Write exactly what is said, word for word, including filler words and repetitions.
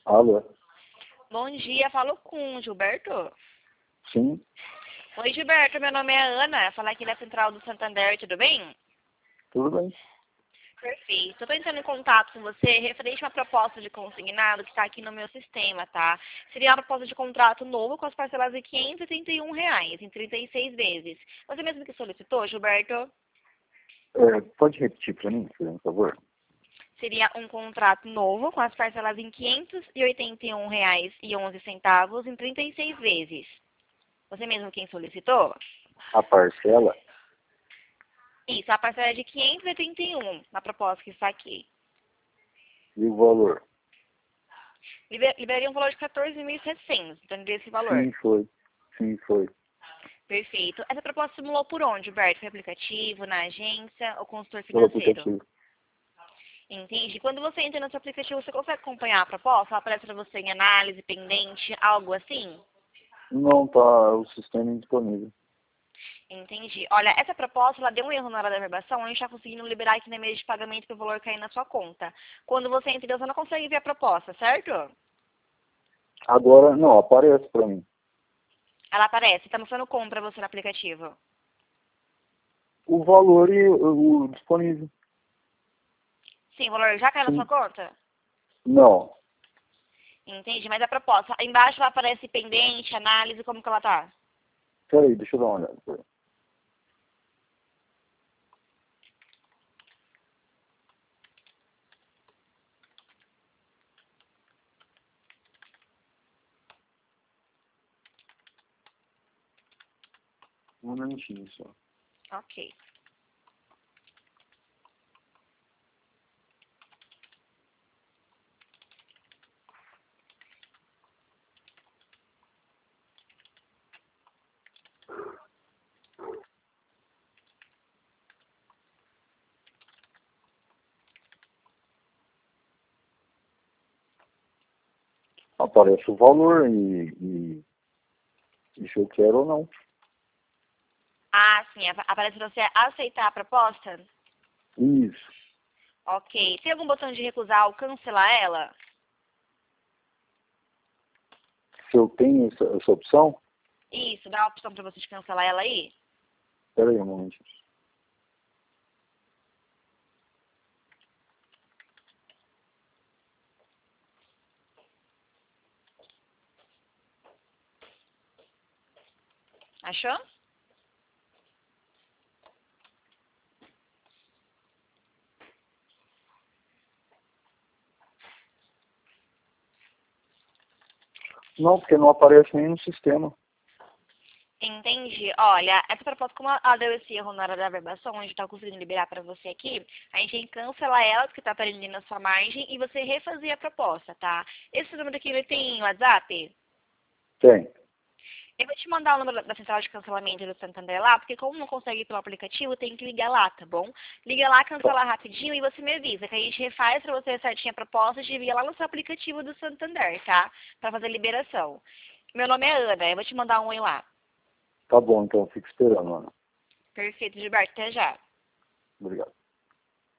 Alô? Bom dia, falo com o Gilberto. Sim, Oi, Gilberto, meu nome é Ana, falar aqui da Central do Santander, tudo bem? tudo bem. Perfeito. Estou entrando em contato com você referente a uma proposta de consignado que está aqui no meu sistema, tá? Seria uma proposta de contrato novo com as parcelas de quinhentos e trinta e um reais, em trinta e seis vezes. Você mesmo que solicitou, Gilberto? É, pode repetir para mim, por favor? Seria um contrato novo com as parcelas em quinhentos e oitenta e um reais e onze centavos em trinta e seis vezes. Você mesmo quem solicitou? A parcela? Isso, a parcela é de quinhentos e trinta e um na proposta que está aqui. E o valor? Liber- Liberaria um valor de quatorze mil e setecentos, então desse valor. Sim, foi. Sim, foi. Perfeito. Essa proposta simulou por onde, Gilberto? Foi aplicativo, na agência ou consultor Pelo financeiro? aplicativo. Entende? Quando você entra no seu aplicativo, você consegue acompanhar a proposta? Ela aparece para você em análise, pendente, algo assim? Não tá o sistema indisponível. Entendi. Olha, essa proposta, ela deu um erro na hora da verbação, a gente está conseguindo liberar aqui na mesa de pagamento para o valor cair na sua conta. Quando você entra, você não consegue ver a proposta, certo? Agora, não, aparece para mim. Ela aparece, está mostrando como para você no aplicativo. O valor e o, o disponível. Sim, o valor já caiu na sua Sim. conta? Não. Entendi, mas a proposta, embaixo ela aparece pendente, análise, como que ela tá? Peraí, deixa eu dar uma olhada. Peraí. Um minutinho só. Ok. Aparece o valor e, e, e se eu quero ou não. Ah, sim, apa- aparece pra você aceitar a proposta? Isso. Ok. Tem algum botão de recusar ou cancelar ela? Se eu tenho essa, essa opção, Isso, dá a opção pra você de cancelar ela aí? peraí um momento. Achou? Não, porque não aparece nem no sistema. Entendi. Olha, essa proposta, como ela deu esse erro na hora da verbação, a gente tá conseguindo liberar pra você aqui, a gente tem que cancelar ela, porque tá aparecendo na sua margem, e você refazer a proposta, tá? Esse número aqui, ele tem WhatsApp? Tem. Eu vou te mandar o número da central de cancelamento do Santander lá, porque como não consegue ir pelo aplicativo, tem que ligar lá, tá bom? Liga lá, Tá, cancela rapidinho e você me avisa, que a gente refaz pra você certinho a proposta e envia lá no seu aplicativo do Santander, tá? Pra fazer liberação. Meu nome é Ana, eu vou te mandar um oi lá. tá bom, então fico esperando, Ana. Perfeito, Gilberto, até já. Obrigado.